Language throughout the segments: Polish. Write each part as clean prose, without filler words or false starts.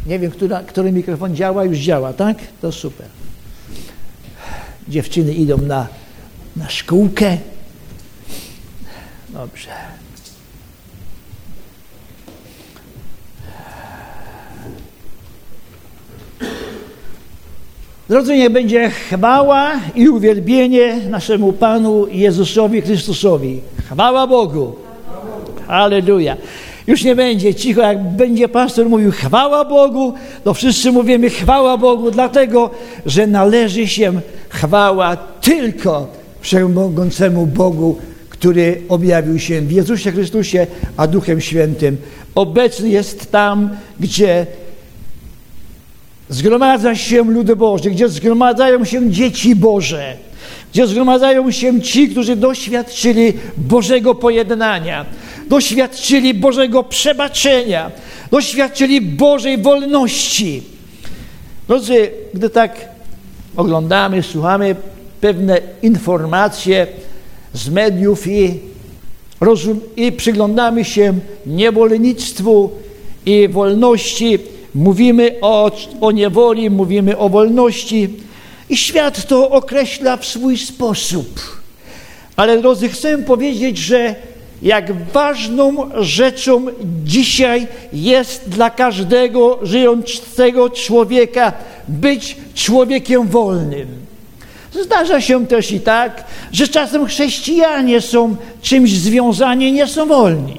Nie wiem, który mikrofon działa, już działa, tak? To super. Dziewczyny idą na szkółkę. Dobrze. Drodzy, niech będzie chwała i uwielbienie naszemu Panu Jezusowi Chrystusowi. Chwała Bogu. Halleluja. Już nie będzie cicho, jak będzie pastor mówił chwała Bogu, to wszyscy mówimy chwała Bogu, dlatego, że należy się chwała tylko Wszechmogącemu Bogu, który objawił się w Jezusie Chrystusie, a Duchem Świętym obecny jest tam, gdzie zgromadza się lud Boży, gdzie zgromadzają się dzieci Boże, gdzie zgromadzają się ci, którzy doświadczyli Bożego pojednania, doświadczyli Bożego przebaczenia, doświadczyli Bożej wolności. Drodzy, gdy tak oglądamy, słuchamy pewne informacje z mediów i przyglądamy się niewolnictwu i wolności, mówimy o niewoli, mówimy o wolności i świat to określa w swój sposób. Ale drodzy, chcę powiedzieć, że jak ważną rzeczą dzisiaj jest dla każdego żyjącego człowieka być człowiekiem wolnym. Zdarza się też i tak, że czasem chrześcijanie są czymś związani, nie są wolni.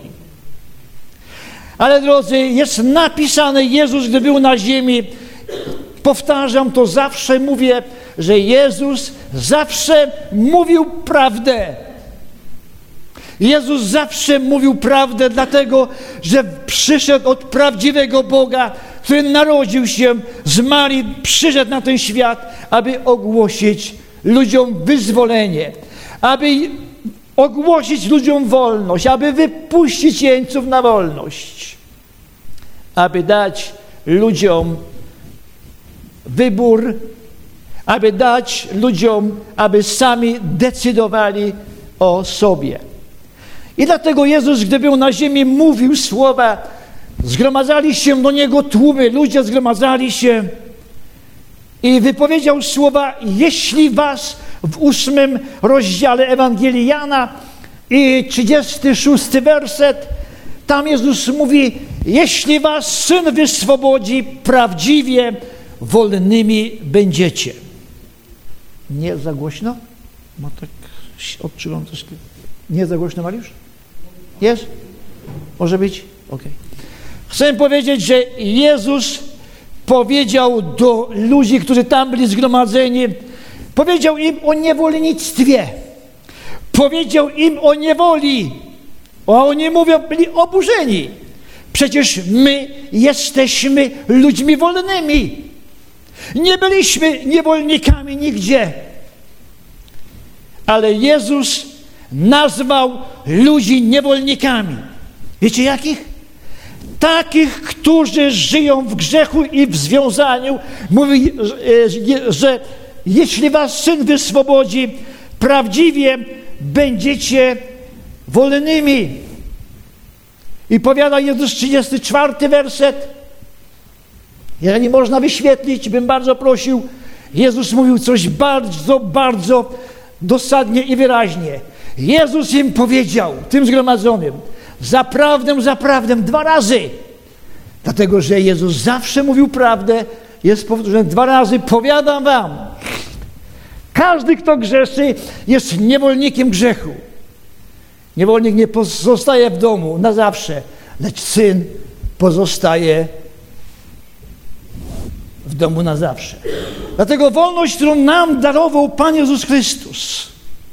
Ale drodzy, jest napisane, Jezus, gdy był na ziemi, powtarzam to zawsze, mówię, że Jezus zawsze mówił prawdę. Jezus zawsze mówił prawdę, dlatego, że przyszedł od prawdziwego Boga, który narodził się z Marii, przyszedł na ten świat, aby ogłosić ludziom wyzwolenie, aby ogłosić ludziom wolność, aby wypuścić jeńców na wolność, aby dać ludziom wybór, aby dać ludziom, aby sami decydowali o sobie. I dlatego Jezus, gdy był na ziemi, mówił słowa, zgromadzali się do Niego tłumy, ludzie zgromadzali się i wypowiedział słowa, jeśli was w 8 rozdziale Ewangelii Jana i 36 werset, tam Jezus mówi, jeśli was Syn wyswobodzi, prawdziwie wolnymi będziecie. Nie za głośno? Bo tak odczuwam troszkę. Nie za głośno, Mariusz? Jest? Może być? Okej. Chcę powiedzieć, że Jezus powiedział do ludzi, którzy tam byli zgromadzeni, powiedział im o niewolnictwie, powiedział im o niewoli, a oni mówią, byli oburzeni. Przecież my jesteśmy ludźmi wolnymi. Nie byliśmy niewolnikami nigdzie. Ale Jezus nazwał ludzi niewolnikami. Wiecie jakich? Takich, którzy żyją w grzechu i w związaniu. Mówi, że jeśli was Syn wyswobodzi, prawdziwie będziecie wolnymi. I powiada Jezus 34 werset. Jeżeli można wyświetlić, bym bardzo prosił. Jezus mówił coś bardzo, bardzo dosadnie i wyraźnie. Jezus im powiedział, tym zgromadzonym, zaprawdę, zaprawdę, 2 razy. Dlatego, że Jezus zawsze mówił prawdę, jest powtórzone 2 razy, powiadam wam, każdy, kto grzeszy, jest niewolnikiem grzechu. Niewolnik nie pozostaje w domu na zawsze, lecz Syn pozostaje w domu na zawsze. Dlatego wolność, którą nam darował Pan Jezus Chrystus,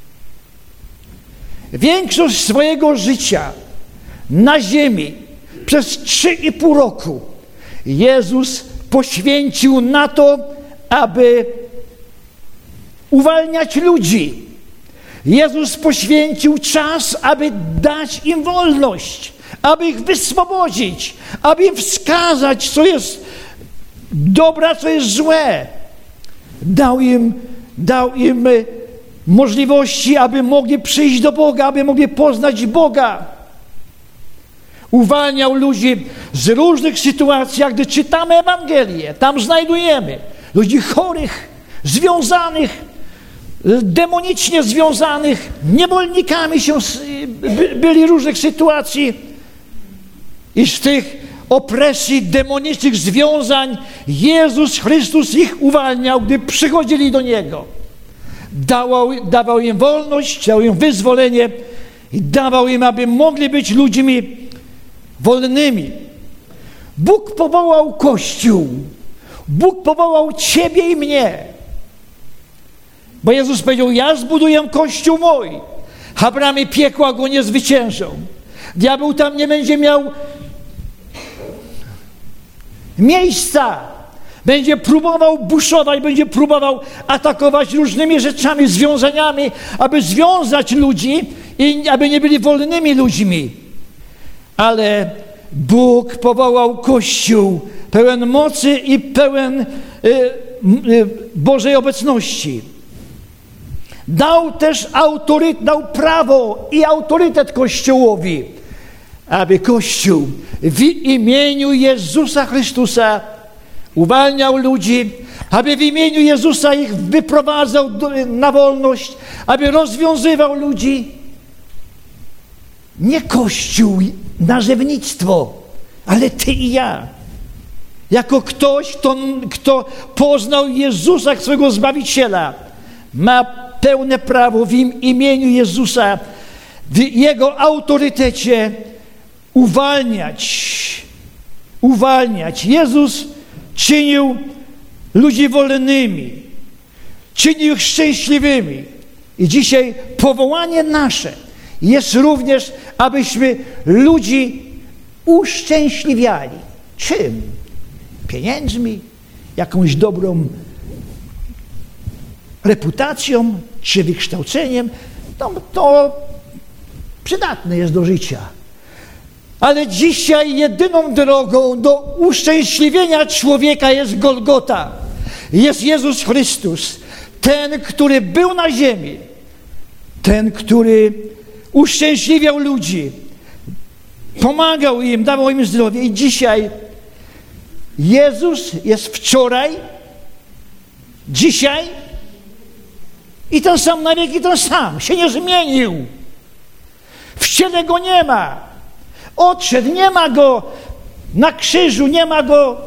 większość swojego życia na ziemi przez 3,5 roku Jezus poświęcił na to, aby uwalniać ludzi. Jezus poświęcił czas, aby dać im wolność, aby ich wyswobodzić, aby im wskazać, co jest dobre, a co jest złe. Dał im możliwości, aby mogli przyjść do Boga, aby mogli poznać Boga. Uwalniał ludzi z różnych sytuacji. Jak gdy czytamy Ewangelię, tam znajdujemy ludzi chorych, związanych, demonicznie związanych, niewolnikami byli różnych sytuacji i z tych opresji, demonicznych związań Jezus Chrystus ich uwalniał, gdy przychodzili do Niego. Dawał im wolność, dał im wyzwolenie i dawał im, aby mogli być ludźmi wolnymi. Bóg powołał Kościół. Bóg powołał ciebie i mnie. Bo Jezus powiedział, ja zbuduję Kościół mój, a bramy piekła go nie zwyciężą. Diabeł tam nie będzie miał miejsca. Będzie próbował buszować, będzie próbował atakować różnymi rzeczami, związaniami, aby związać ludzi i aby nie byli wolnymi ludźmi. Ale Bóg powołał Kościół pełen mocy i pełen Bożej obecności. Dał też dał prawo i autorytet Kościołowi, aby Kościół w imieniu Jezusa Chrystusa uwalniał ludzi, aby w imieniu Jezusa ich wyprowadzał na wolność, aby rozwiązywał ludzi. Nie Kościół, narzędnictwo, ale ty i ja. Jako ktoś, kto poznał Jezusa jak swego Zbawiciela, ma pełne prawo w imieniu Jezusa, w Jego autorytecie uwalniać. Jezus czynił ludzi wolnymi, czynił ich szczęśliwymi. I dzisiaj powołanie nasze jest również, abyśmy ludzi uszczęśliwiali. Czym? Pieniędzmi? Jakąś dobrą reputacją? Czy wykształceniem? To przydatne jest do życia. Ale dzisiaj jedyną drogą do uszczęśliwienia człowieka jest Golgota. Jest Jezus Chrystus. Ten, który był na ziemi. Ten, który uszczęśliwiał ludzi. Pomagał im, dawał im zdrowie. I dzisiaj Jezus jest wczoraj, dzisiaj i ten sam na wieki, ten sam. Się nie zmienił. W ciele Go nie ma. Odszedł, nie ma Go na krzyżu, nie ma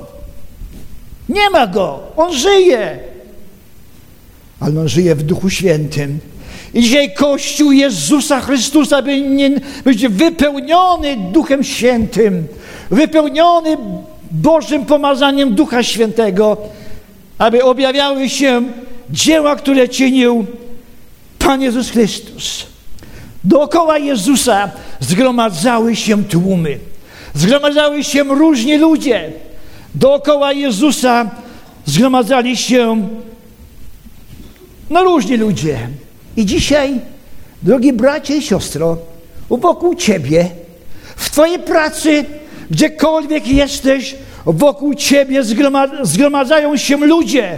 Go. On żyje. Ale On żyje w Duchu Świętym. I dzisiaj Kościół Jezusa Chrystusa będzie wypełniony Duchem Świętym, wypełniony Bożym pomazaniem Ducha Świętego, aby objawiały się dzieła, które czynił Pan Jezus Chrystus. Dookoła Jezusa zgromadzały się tłumy, zgromadzały się różni ludzie. Dookoła Jezusa zgromadzali się różni ludzie. I dzisiaj, drogi bracie i siostro, wokół ciebie, w twojej pracy, gdziekolwiek jesteś, wokół ciebie zgromadzają się ludzie.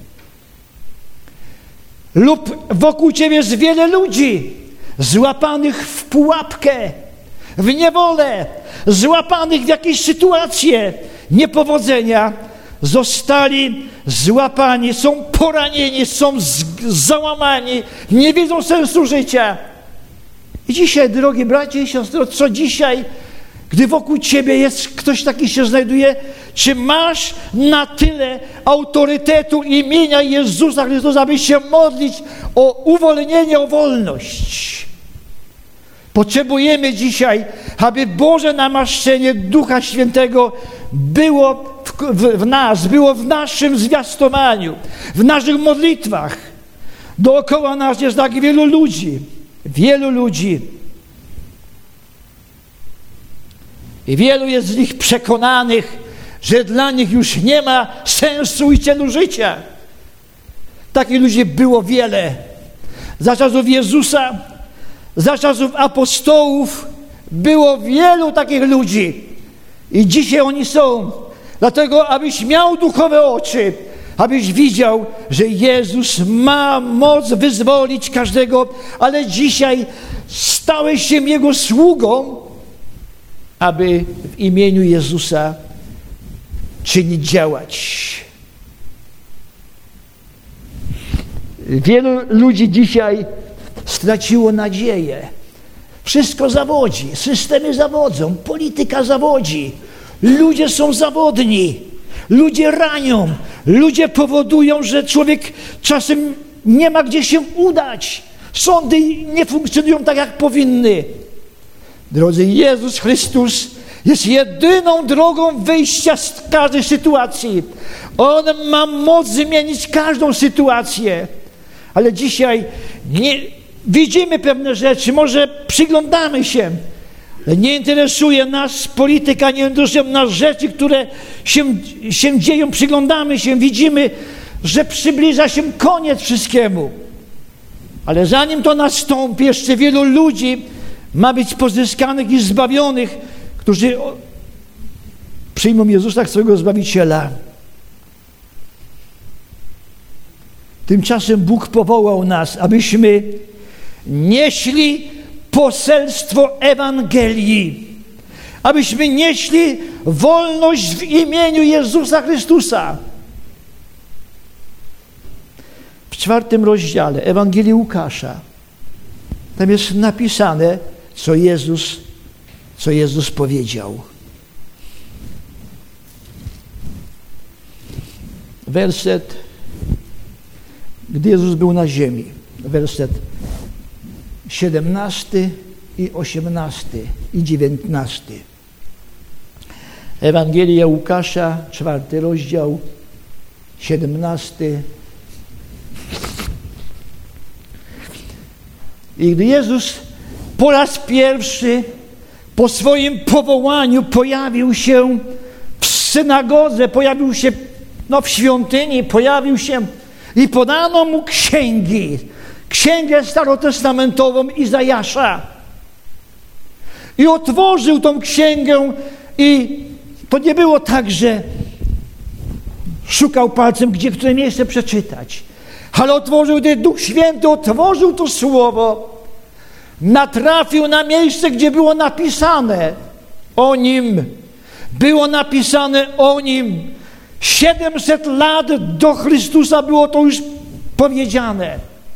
Lub wokół ciebie jest wiele ludzi złapanych w pułapkę, w niewolę, złapanych w jakieś sytuacje niepowodzenia. Zostali złapani, są poranieni, są załamani, nie widzą sensu życia. I dzisiaj, drogi bracie i siostry, co dzisiaj, gdy wokół ciebie jest ktoś taki się znajduje, czy masz na tyle autorytetu imienia Jezusa Chrystusa, aby się modlić o uwolnienie, o wolność? Potrzebujemy dzisiaj, aby Boże namaszczenie Ducha Świętego było w nas, było w naszym zwiastowaniu, w naszych modlitwach. Dookoła nas jest tak wielu ludzi. I wielu jest z nich przekonanych, że dla nich już nie ma sensu i celu życia. Takich ludzi było wiele. Za czasów Jezusa, za czasów apostołów było wielu takich ludzi. I dzisiaj oni są. Dlatego, abyś miał duchowe oczy, abyś widział, że Jezus ma moc wyzwolić każdego, ale dzisiaj stałeś się Jego sługą aby w imieniu Jezusa czynić, działać. Wielu ludzi dzisiaj straciło nadzieję. Wszystko zawodzi, systemy zawodzą, polityka zawodzi. Ludzie są zawodni, ludzie ranią, ludzie powodują, że człowiek czasem nie ma gdzie się udać. Sądy nie funkcjonują tak, jak powinny. Drodzy, Jezus Chrystus jest jedyną drogą wyjścia z każdej sytuacji. On ma moc zmienić każdą sytuację. Ale dzisiaj widzimy pewne rzeczy, może przyglądamy się, ale nie interesuje nas polityka, nie interesują nas rzeczy, które się dzieją, przyglądamy się, widzimy, że przybliża się koniec wszystkiemu. Ale zanim to nastąpi, jeszcze wielu ludzi ma być pozyskanych i zbawionych, którzy przyjmą Jezusa jak swojego Zbawiciela. Tymczasem Bóg powołał nas, abyśmy nieśli poselstwo Ewangelii, abyśmy nieśli wolność w imieniu Jezusa Chrystusa. W 4 rozdziale Ewangelii Łukasza tam jest napisane, co Jezus powiedział. Werset, gdy Jezus był na ziemi, werset 17 i 18 i 19. Ewangelia Łukasza, 4 rozdział, 17. I gdy Jezus po raz pierwszy po swoim powołaniu pojawił się w synagodze, pojawił się w świątyni, pojawił się i podano mu księgę starotestamentową Izajasza. I otworzył tą księgę i to nie było tak, że szukał palcem, które miejsce przeczytać. Ale otworzył, gdy Duch Święty otworzył to słowo, natrafił na miejsce, gdzie było napisane o Nim. Było napisane o Nim. 700 lat do Chrystusa było to już powiedziane.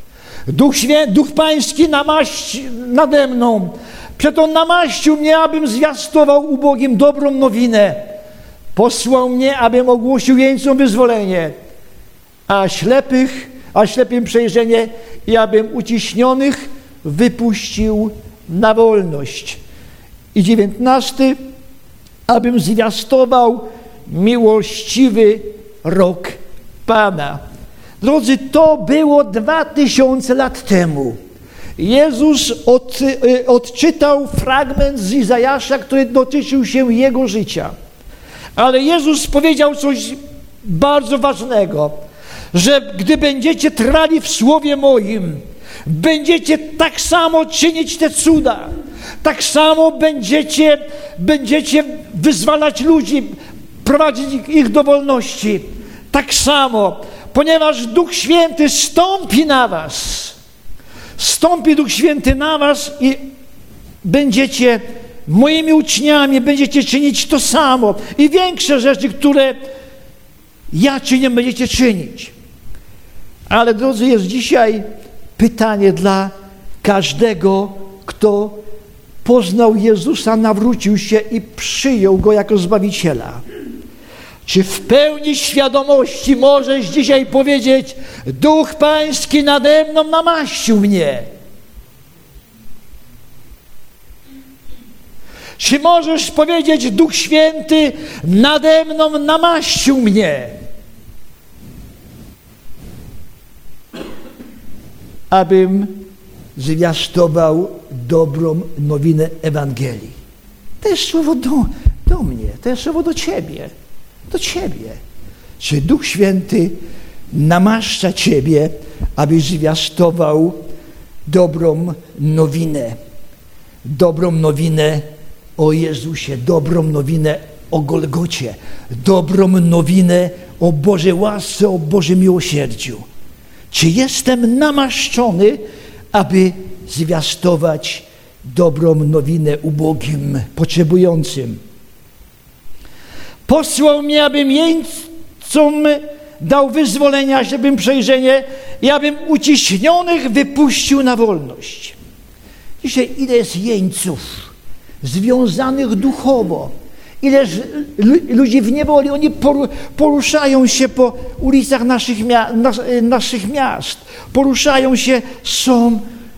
Duch Pański nade mną. Przeto namaścił mnie, abym zwiastował ubogim dobrą nowinę. Posłał mnie, abym ogłosił jeńcom wyzwolenie, a ślepym przejrzenie i abym uciśnionych wypuścił na wolność. I 19. Abym zwiastował miłościwy rok Pana. Drodzy, to było 2000 lat temu. Jezus odczytał fragment z Izajasza, który dotyczył się Jego życia. Ale Jezus powiedział coś bardzo ważnego, że gdy będziecie trwali w Słowie moim, będziecie tak samo czynić te cuda, tak samo będziecie wyzwalać ludzi, prowadzić ich do wolności. Tak samo, ponieważ Duch Święty stąpi na was. Stąpi Duch Święty na was i będziecie moimi uczniami, będziecie czynić to samo. I większe rzeczy, które ja czynię, będziecie czynić. Ale drodzy, jest dzisiaj pytanie dla każdego, kto poznał Jezusa, nawrócił się i przyjął Go jako Zbawiciela. Czy w pełni świadomości możesz dzisiaj powiedzieć: Duch Pański nade mną namaścił mnie? Czy możesz powiedzieć: Duch Święty nade mną namaścił mnie, abym zwiastował dobrą nowinę Ewangelii? To jest słowo do mnie, to jest słowo do Ciebie. Do Ciebie. Czy Duch Święty namaszcza Ciebie, abyś zwiastował dobrą nowinę? Dobrą nowinę o Jezusie, dobrą nowinę o Golgocie, dobrą nowinę o Bożej łasce, o Bożym miłosierdziu. Czy jestem namaszczony, aby zwiastować dobrą nowinę ubogim, potrzebującym. Posłał mnie, abym jeńcom dał wyzwolenia, żebym przejrzenie i abym uciśnionych wypuścił na wolność. Dzisiaj ile jest jeńców związanych duchowo, ileż ludzi w niewoli, oni poruszają się po ulicach naszych miast, poruszają się, są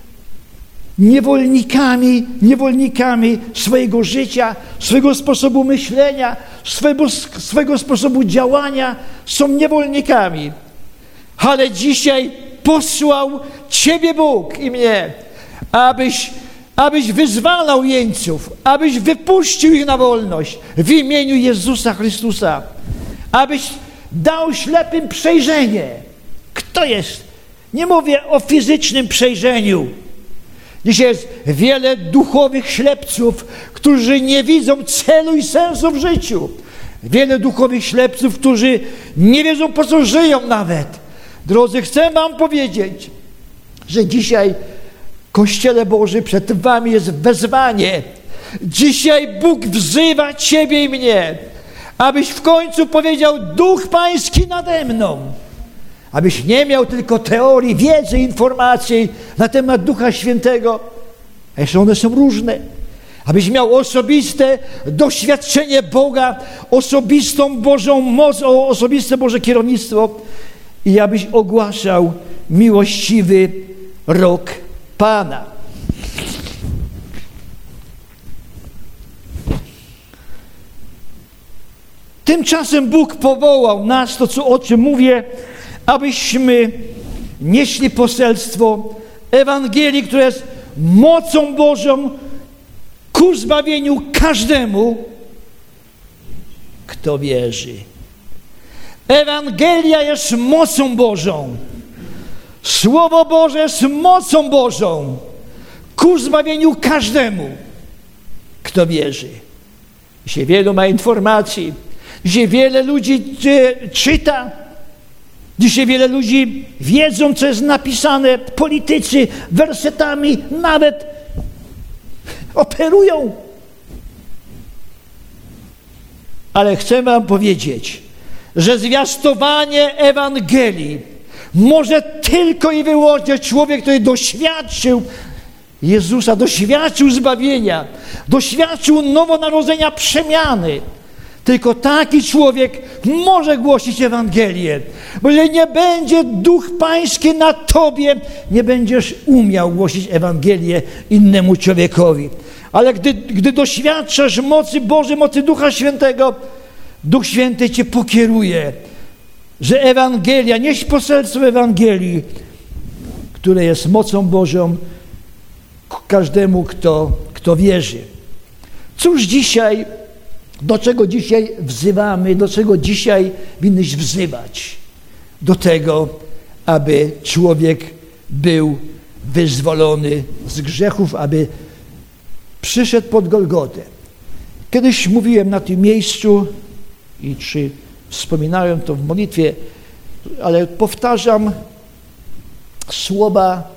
niewolnikami swojego życia, swojego sposobu myślenia, swojego sposobu działania, są niewolnikami. Ale dzisiaj posłał Ciebie Bóg i mnie, abyś wyzwalał jeńców, abyś wypuścił ich na wolność w imieniu Jezusa Chrystusa, abyś dał ślepym przejrzenie. Kto jest? Nie mówię o fizycznym przejrzeniu. Dzisiaj jest wiele duchowych ślepców, którzy nie widzą celu i sensu w życiu. Wiele duchowych ślepców, którzy nie wiedzą, po co żyją nawet. Drodzy, chcę wam powiedzieć, że dzisiaj w Kościele Boży przed wami jest wezwanie. Dzisiaj Bóg wzywa ciebie i mnie, abyś w końcu powiedział: Duch Pański nade mną. Abyś nie miał tylko teorii, wiedzy, informacji na temat Ducha Świętego, a jeszcze one są różne. Abyś miał osobiste doświadczenie Boga, osobistą Bożą moc, osobiste Boże kierownictwo i abyś ogłaszał miłościwy rok Pana. Tymczasem Bóg powołał nas, o czym mówię, abyśmy nieśli poselstwo Ewangelii, które jest mocą Bożą ku zbawieniu każdemu, kto wierzy. Ewangelia jest mocą Bożą. Słowo Boże jest mocą Bożą ku zbawieniu każdemu, kto wierzy. Dzisiaj wielu ma informacji. Dzisiaj wiele ludzi czyta. Dzisiaj wiele ludzi wiedzą, co jest napisane. Politycy wersetami nawet operują. Ale chcę wam powiedzieć, że zwiastowanie Ewangelii może tylko i wyłącznie człowiek, który doświadczył Jezusa, doświadczył zbawienia, doświadczył nowonarodzenia, przemiany. Tylko taki człowiek może głosić Ewangelię. Bo jeżeli nie będzie Duch Pański na tobie, nie będziesz umiał głosić Ewangelię innemu człowiekowi. Ale gdy doświadczasz mocy Bożej, mocy Ducha Świętego, Duch Święty cię pokieruje, że Ewangelia, nieś poselstwo Ewangelii, które jest mocą Bożą każdemu, kto wierzy. Cóż dzisiaj, do czego dzisiaj wzywamy, do czego dzisiaj winnyś wzywać? Do tego, aby człowiek był wyzwolony z grzechów, aby przyszedł pod Golgotę. Kiedyś mówiłem na tym miejscu i czy wspominałem to w modlitwie, ale powtarzam słowa,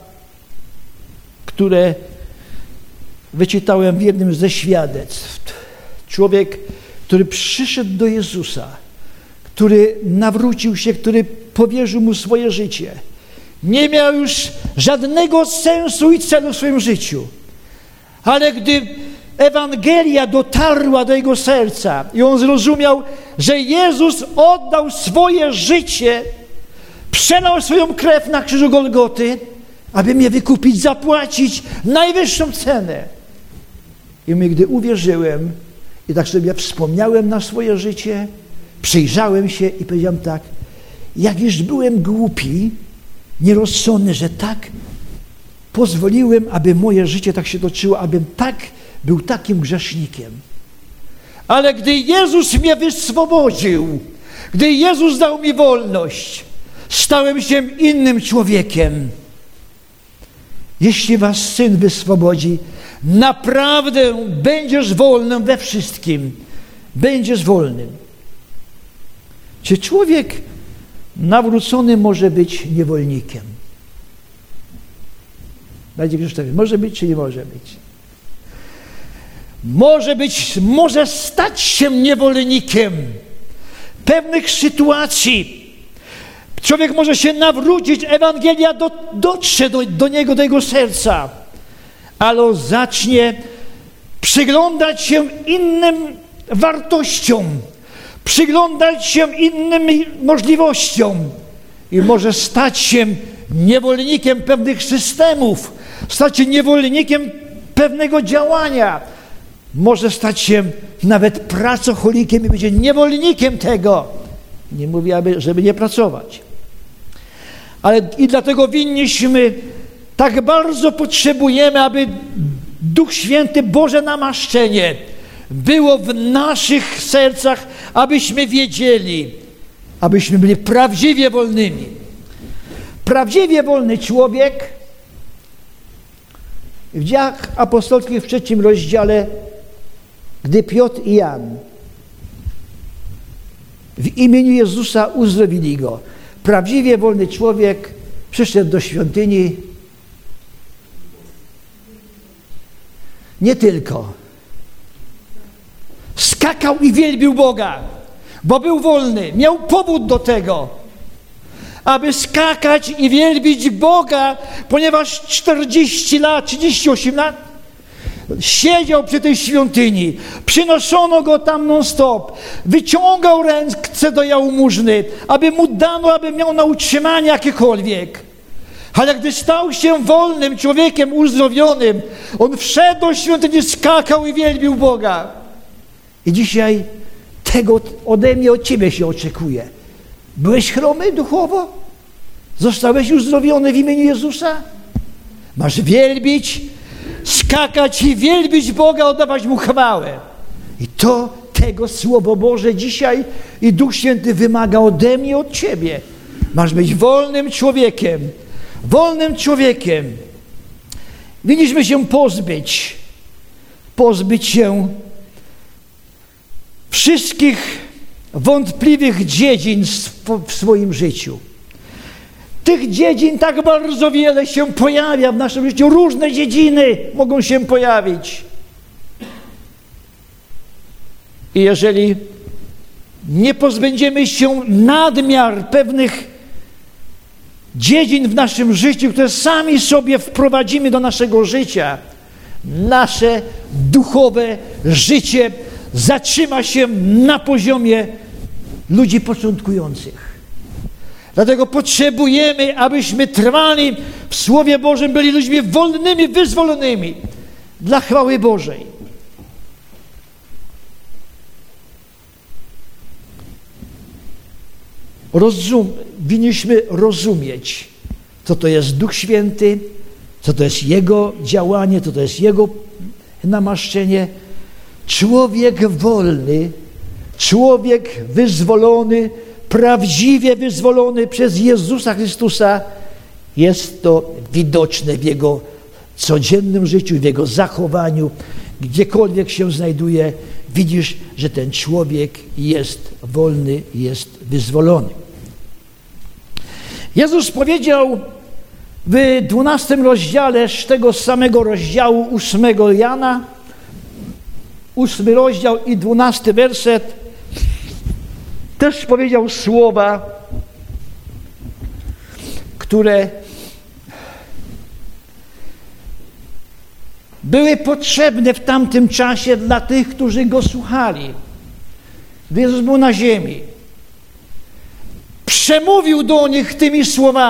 które wyczytałem w jednym ze świadectw. Człowiek, który przyszedł do Jezusa, który nawrócił się, który powierzył mu swoje życie, nie miał już żadnego sensu i celu w swoim życiu. Ale gdy Ewangelia dotarła do jego serca i on zrozumiał, że Jezus oddał swoje życie, przelał swoją krew na krzyżu Golgoty, aby mnie wykupić, zapłacić najwyższą cenę. I my, gdy uwierzyłem i tak sobie wspomniałem na swoje życie, przyjrzałem się i powiedziałem tak: jakież byłem głupi, nierozsądny, że tak pozwoliłem, aby moje życie tak się toczyło, abym tak był takim grzesznikiem. Ale gdy Jezus mnie wyswobodził, gdy Jezus dał mi wolność, stałem się innym człowiekiem. Jeśli was Syn wyswobodzi, naprawdę będziesz wolnym we wszystkim. Będziesz wolnym. Czy człowiek nawrócony może być niewolnikiem? Będzie Krzysztof, może być czy nie może być? może stać się niewolnikiem pewnych sytuacji. Człowiek może się nawrócić, Ewangelia dotrze do niego, do jego serca, ale on zacznie przyglądać się innym wartościom, przyglądać się innym możliwościom i może stać się niewolnikiem pewnych systemów, stać się niewolnikiem pewnego działania, może stać się nawet pracocholikiem i będzie niewolnikiem tego. Nie mówię, żeby nie pracować. Ale i dlatego tak bardzo potrzebujemy, aby Duch Święty, Boże namaszczenie było w naszych sercach, abyśmy wiedzieli, abyśmy byli prawdziwie wolnymi. Prawdziwie wolny człowiek w Dziejach Apostolskich w 3 rozdziale, gdy Piotr i Jan w imieniu Jezusa uzdrowili go. Prawdziwie wolny człowiek przyszedł do świątyni nie tylko. Skakał i wielbił Boga, bo był wolny. Miał powód do tego, aby skakać i wielbić Boga, ponieważ 40 lat, 38 lat siedział przy tej świątyni. Przynoszono go tam non-stop. Wyciągał ręce do jałmużny, aby mu dano, aby miał na utrzymanie jakiekolwiek. Ale gdy stał się wolnym człowiekiem, uzdrowionym, on wszedł do świątyni, skakał i wielbił Boga. I dzisiaj tego ode mnie, od ciebie się oczekuje. Byłeś chromy duchowo? Zostałeś uzdrowiony w imieniu Jezusa? Masz wielbić, skakać i wielbić Boga, oddawać Mu chwałę. I tego Słowo Boże dzisiaj i Duch Święty wymaga ode mnie, od ciebie. Masz być wolnym człowiekiem. Wolnym człowiekiem. Winniśmy się pozbyć się wszystkich wątpliwych dziedzin w swoim życiu. Tych dziedzin tak bardzo wiele się pojawia w naszym życiu. Różne dziedziny mogą się pojawić. I jeżeli nie pozbędziemy się nadmiar pewnych dziedzin w naszym życiu, które sami sobie wprowadzimy do naszego życia, nasze duchowe życie zatrzyma się na poziomie ludzi początkujących. Dlatego potrzebujemy, abyśmy trwali w Słowie Bożym, byli ludźmi wolnymi, wyzwolonymi dla chwały Bożej. Winniśmy rozumieć, co to jest Duch Święty, co to jest Jego działanie, co to jest Jego namaszczenie. Człowiek wolny, człowiek wyzwolony, prawdziwie wyzwolony przez Jezusa Chrystusa, jest to widoczne w Jego codziennym życiu, w Jego zachowaniu. Gdziekolwiek się znajduje, widzisz, że ten człowiek jest wolny, jest wyzwolony. Jezus powiedział w 12 rozdziale z tego samego rozdziału 8 Jana, 8 rozdział i 12 werset, też powiedział słowa, które były potrzebne w tamtym czasie dla tych, którzy Go słuchali. Gdy Jezus był na ziemi, przemówił do nich tymi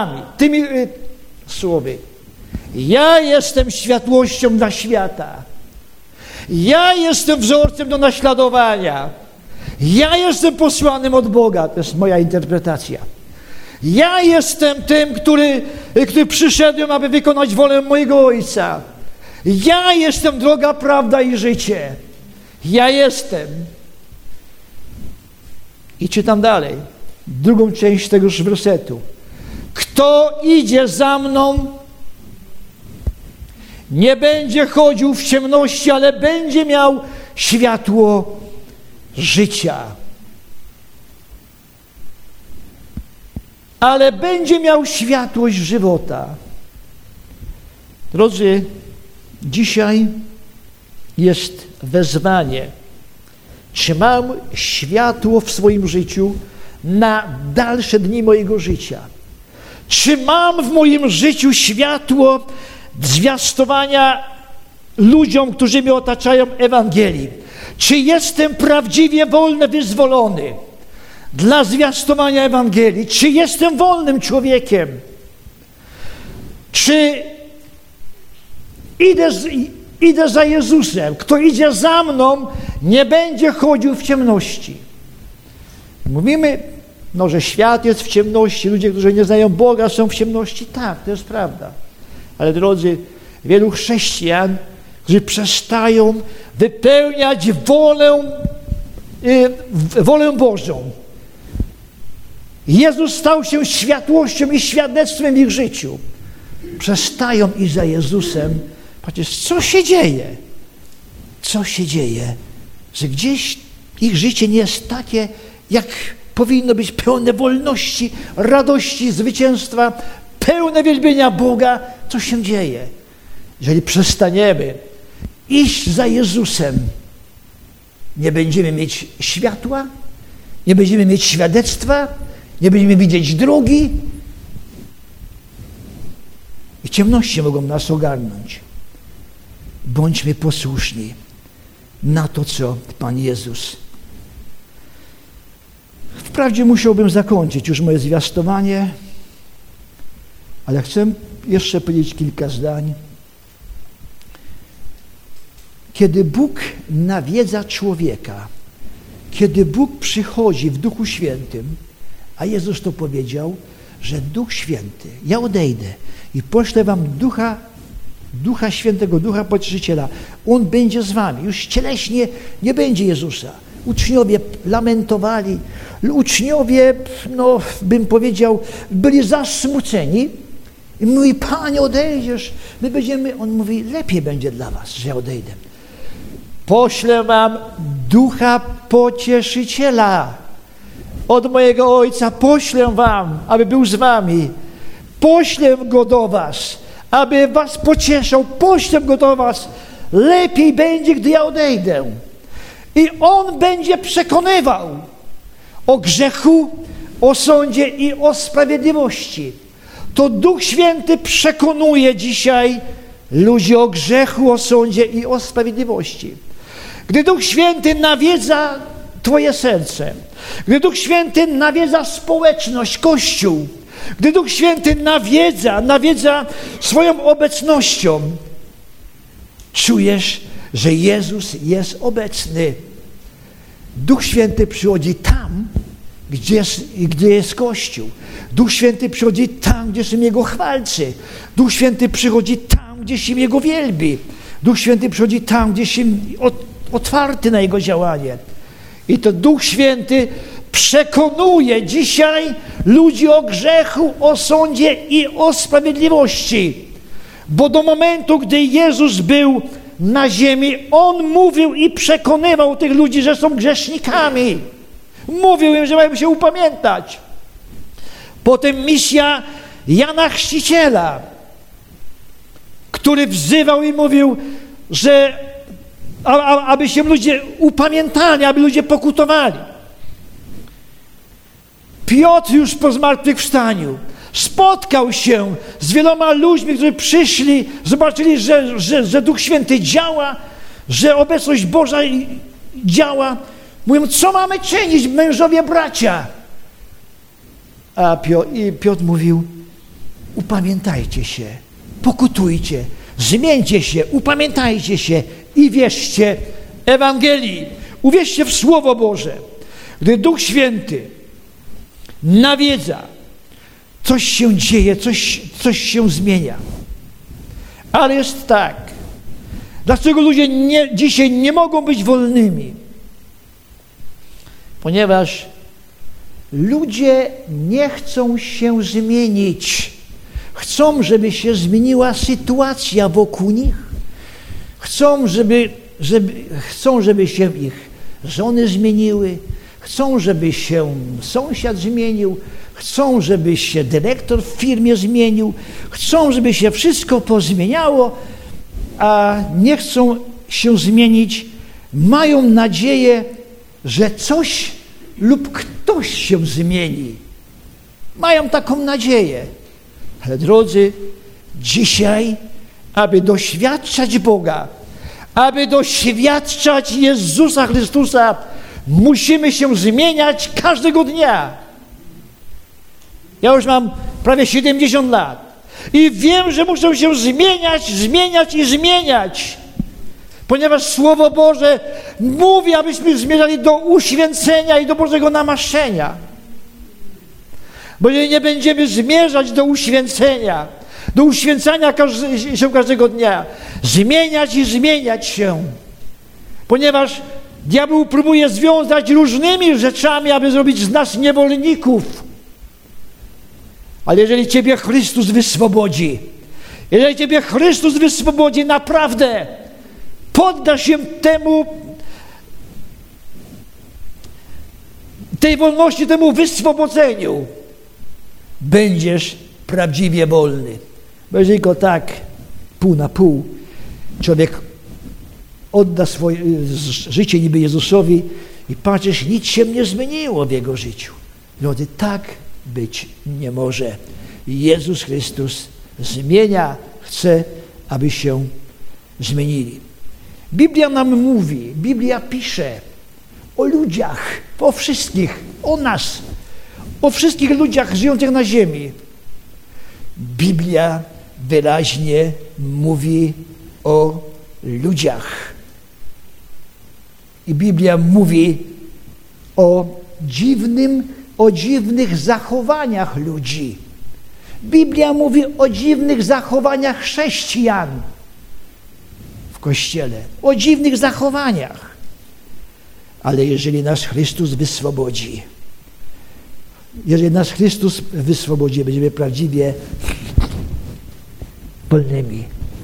słowy. Ja jestem światłością dla świata. Ja jestem wzorcem do naśladowania. Ja jestem posłanym od Boga. To jest moja interpretacja. Ja jestem tym, który przyszedłem, aby wykonać wolę mojego Ojca. Ja jestem droga, prawda i życie. Ja jestem. I czytam dalej, drugą część tegoż wersetu. Kto idzie za mną, nie będzie chodził w ciemności, ale będzie miał światło życia. Ale będzie miał światłość żywota. Drodzy, dzisiaj jest wezwanie. Czy mam światło w swoim życiu na dalsze dni mojego życia? Czy mam w moim życiu światło zwiastowania ludziom, którzy mnie otaczają, Ewangelii? Czy jestem prawdziwie wolny, wyzwolony dla zwiastowania Ewangelii? Czy jestem wolnym człowiekiem? Czy idę za Jezusem? Kto idzie za mną, nie będzie chodził w ciemności. Mówimy, że świat jest w ciemności, ludzie, którzy nie znają Boga, są w ciemności. Tak, to jest prawda. Ale drodzy, wielu chrześcijan, którzy przestają wypełniać wolę Bożą. Jezus stał się światłością i świadectwem w ich życiu. Przestają iść za Jezusem. Patrzcie, co się dzieje? Co się dzieje? Że gdzieś ich życie nie jest takie, jak powinno być, pełne wolności, radości, zwycięstwa, pełne wielbienia Boga. Co się dzieje? Jeżeli przestaniemy iść za Jezusem, nie będziemy mieć światła, nie będziemy mieć świadectwa, nie będziemy widzieć drogi i ciemności mogą nas ogarnąć. Bądźmy posłuszni na to, co Pan Jezus. Wprawdzie musiałbym zakończyć już moje zwiastowanie, ale chcę jeszcze powiedzieć kilka zdań. Kiedy Bóg nawiedza człowieka, kiedy Bóg przychodzi w Duchu Świętym, a Jezus to powiedział, że Duch Święty, ja odejdę i poślę wam Ducha Świętego, Ducha Pocieszyciela. On będzie z wami. Już cieleśnie nie będzie Jezusa. Uczniowie lamentowali. Uczniowie, bym powiedział, byli zasmuceni. I mówi, Panie, odejdziesz. My będziemy... On mówi, lepiej będzie dla was, że ja odejdę. Poślę wam Ducha Pocieszyciela. Od mojego Ojca poślę wam, aby był z wami. Poślę Go do was, aby was pocieszał. Poślę Go do was. Lepiej będzie, gdy ja odejdę. I On będzie przekonywał o grzechu, o sądzie i o sprawiedliwości. To Duch Święty przekonuje dzisiaj ludzi o grzechu, o sądzie i o sprawiedliwości. Gdy Duch Święty nawiedza twoje serce, gdy Duch Święty nawiedza społeczność, Kościół, gdy Duch Święty nawiedza swoją obecnością, czujesz, że Jezus jest obecny. Duch Święty przychodzi tam, gdzie jest Kościół. Duch Święty przychodzi tam, gdzie są Jego chwalcy. Duch Święty przychodzi tam, gdzie się Jego wielbi. Duch Święty przychodzi tam, gdzie się otwarty na Jego działanie. I to Duch Święty przekonuje dzisiaj ludzi o grzechu, o sądzie i o sprawiedliwości. Bo do momentu, gdy Jezus był na ziemi, On mówił i przekonywał tych ludzi, że są grzesznikami. Mówił im, że mają się upamiętać. Potem misja Jana Chrzciciela, który wzywał i mówił, że aby się ludzie upamiętali, aby ludzie pokutowali. Piotr już po zmartwychwstaniu spotkał się z wieloma ludźmi, którzy przyszli, zobaczyli, że Duch Święty działa, że obecność Boża działa. Mówią, co mamy czynić, mężowie, bracia? A Piotr mówił, upamiętajcie się, pokutujcie, zmieńcie się, upamiętajcie się i wierzcie Ewangelii. Uwierzcie w Słowo Boże. Gdy Duch Święty nawiedza, coś się dzieje, coś się zmienia. Ale jest tak. Dlaczego ludzie dzisiaj nie mogą być wolnymi? Ponieważ ludzie nie chcą się zmienić. Chcą, żeby się zmieniła sytuacja wokół nich. Chcą, żeby się ich żony zmieniły. Chcą, żeby się sąsiad zmienił. Chcą, żeby się dyrektor w firmie zmienił. Chcą, żeby się wszystko pozmieniało, a nie chcą się zmienić mają nadzieję, że coś lub ktoś się zmieni. Mają taką nadzieję. Ale drodzy, dzisiaj, aby doświadczać Boga, aby doświadczać Jezusa Chrystusa, musimy się zmieniać każdego dnia. Ja już mam prawie 70 lat i wiem, że muszę się zmieniać, ponieważ Słowo Boże mówi, abyśmy zmierzali do uświęcenia i do Bożego namaszczenia. Bo jeżeli nie będziemy zmierzać do uświęcenia się każdego dnia, zmieniać się, ponieważ diabeł próbuje związać różnymi rzeczami, aby zrobić z nas niewolników. Ale jeżeli Ciebie Chrystus wyswobodzi, naprawdę poddasz się tej wolności, temu wyswobodzeniu, będziesz prawdziwie wolny. Bo jeżeli go tak pół na pół człowiek odda swoje życie niby Jezusowi i patrzysz, nic się nie zmieniło w jego życiu. Drodzy, tak być nie może. Jezus Chrystus zmienia, chce, aby się zmienili. Biblia nam mówi, Biblia pisze o ludziach, o wszystkich, o nas, o wszystkich ludziach żyjących na ziemi. Biblia wyraźnie mówi o ludziach. I Biblia mówi o dziwnych zachowaniach ludzi. Biblia mówi o dziwnych zachowaniach chrześcijan w Kościele. O dziwnych zachowaniach. Ale jeżeli nas Chrystus wyswobodzi, będziemy prawdziwie wolnymi.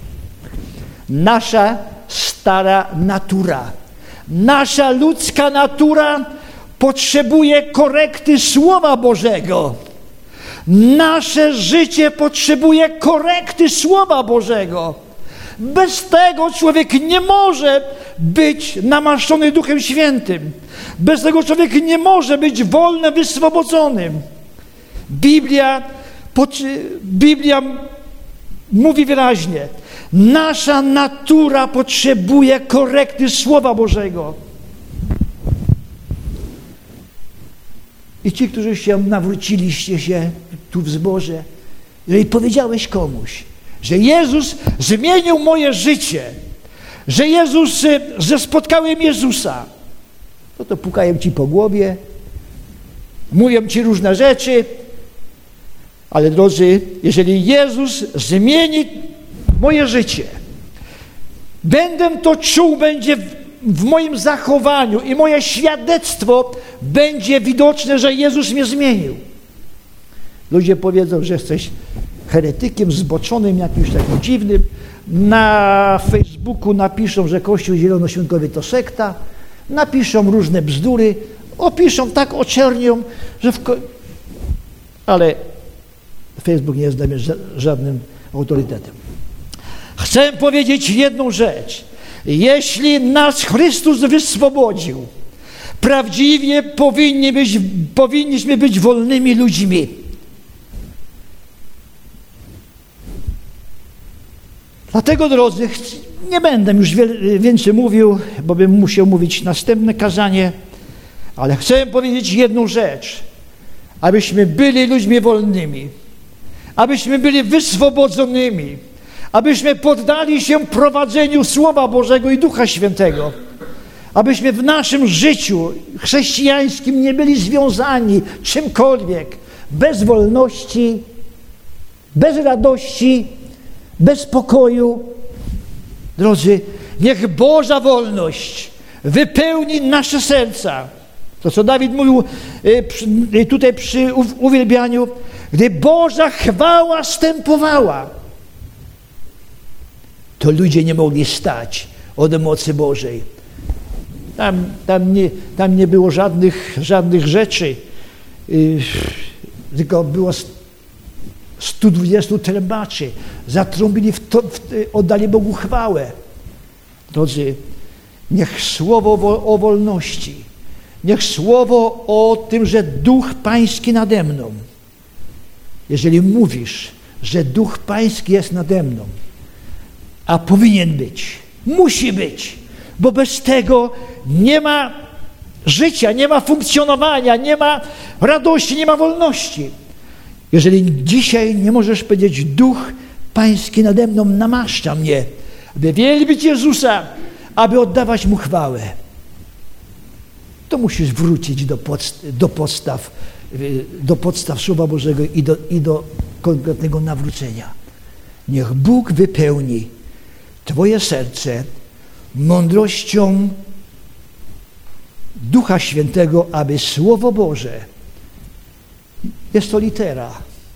Nasza stara natura, nasza ludzka natura potrzebuje korekty Słowa Bożego. Nasze życie potrzebuje korekty Słowa Bożego. Bez tego człowiek nie może być namaszczony Duchem Świętym. Bez tego człowiek nie może być wolnym, wyswobodzonym. Biblia mówi wyraźnie, nasza natura potrzebuje korekty Słowa Bożego. I ci, którzy się nawróciliście się tu w zborze, jeżeli powiedziałeś komuś, że Jezus zmienił moje życie, że spotkałem Jezusa, to pukają ci po głowie, mówią ci różne rzeczy, ale drodzy, jeżeli Jezus zmieni moje życie, będę to czuł, będzie w moim zachowaniu i moje świadectwo będzie widoczne, że Jezus mnie zmienił. Ludzie powiedzą, że jesteś heretykiem, zboczonym, jakimś takim dziwnym. Na Facebooku napiszą, że Kościół Zielonoświątkowy to sekta. Napiszą różne bzdury. Opiszą, tak oczernią, że ale Facebook nie jest dla mnie żadnym autorytetem. Chcę powiedzieć jedną rzecz. Jeśli nas Chrystus wyswobodził, prawdziwie powinniśmy być wolnymi ludźmi. Dlatego, drodzy, nie będę już więcej mówił, bo bym musiał mówić następne kazanie, ale chcę powiedzieć jedną rzecz. Abyśmy byli ludźmi wolnymi, abyśmy byli wyswobodzonymi, abyśmy poddali się prowadzeniu Słowa Bożego i Ducha Świętego, abyśmy w naszym życiu chrześcijańskim nie byli związani czymkolwiek, bez wolności, bez radości, bez pokoju. Drodzy, niech Boża wolność wypełni nasze serca. To, co Dawid mówił tutaj przy uwielbianiu, gdy Boża chwała stępowała, to ludzie nie mogli stać od mocy Bożej. Tam nie było żadnych rzeczy, tylko było 120 trębaczy. Zatrąbili, oddali Bogu chwałę. Drodzy, Niech słowo o wolności, niech słowo o tym, że Duch Pański nade mną. Jeżeli mówisz, że Duch Pański jest nade mną, a powinien być, musi być, bo bez tego nie ma życia, nie ma funkcjonowania, nie ma radości, nie ma wolności. Jeżeli dzisiaj nie możesz powiedzieć, Duch Pański nade mną namaszcza mnie, aby wielbić Jezusa, aby oddawać Mu chwałę, to musisz wrócić do podstaw Słowa Bożego i do konkretnego nawrócenia. Niech Bóg wypełni Twoje serce mądrością Ducha Świętego, aby Słowo Boże, jest to litera,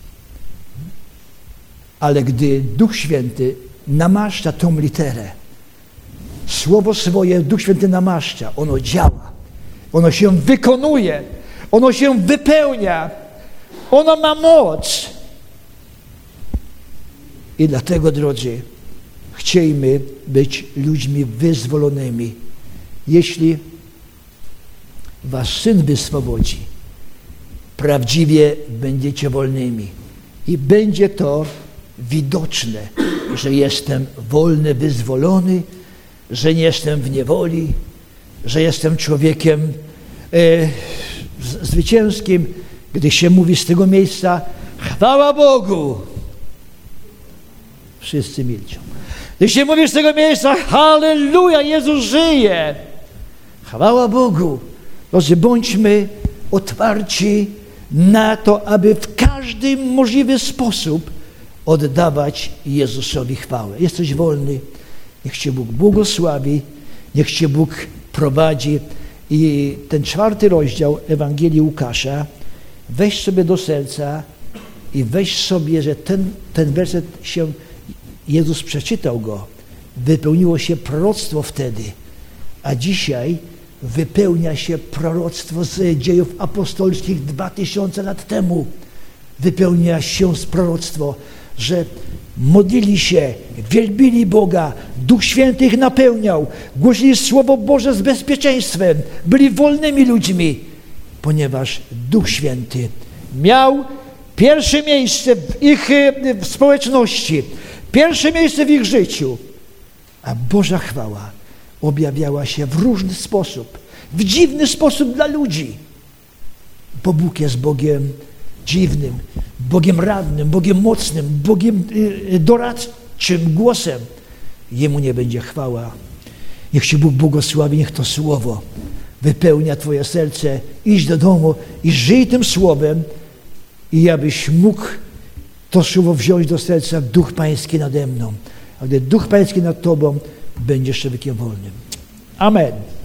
ale gdy Duch Święty namaszcza tą literę, Słowo swoje Duch Święty namaszcza, ono działa, ono się wykonuje, ono się wypełnia, ono ma moc. I dlatego, drodzy, chciejmy być ludźmi wyzwolonymi. Jeśli wasz Syn wyswobodzi, prawdziwie będziecie wolnymi. I będzie to widoczne, że jestem wolny, wyzwolony, że nie jestem w niewoli, że jestem człowiekiem zwycięskim, gdy się mówi z tego miejsca chwała Bogu. Wszyscy milczą. Gdy się mówi z tego miejsca halleluja, Jezus żyje. Chwała Bogu. Drodzy, bądźmy otwarci na to, aby w każdy możliwy sposób oddawać Jezusowi chwałę. Jesteś wolny. Niech Cię Bóg błogosławi. Niech Cię Bóg prowadzi. I ten 4 rozdział Ewangelii Łukasza weź sobie do serca i weź sobie, że ten werset się, Jezus przeczytał go. Wypełniło się proroctwo wtedy. A dzisiaj wypełnia się proroctwo z Dziejów Apostolskich 2000 lat temu. Wypełnia się proroctwo, że modlili się, wielbili Boga, Duch Święty ich napełniał, głosili Słowo Boże z bezpieczeństwem, byli wolnymi ludźmi, ponieważ Duch Święty miał pierwsze miejsce w ich społeczności, pierwsze miejsce w ich życiu, a Boża chwała objawiała się w różny sposób, w dziwny sposób dla ludzi, bo Bóg jest Bogiem dziwnym, Bogiem radnym, Bogiem mocnym, Bogiem doradczym głosem. Jemu nie będzie chwała. Niech Cię Bóg błogosławi, niech to Słowo wypełnia Twoje serce. Idź do domu i żyj tym Słowem i abyś mógł to Słowo wziąć do serca, Duch Pański nade mną. A gdy Duch Pański nad Tobą, będziesz człowiekiem wolnym. Amen.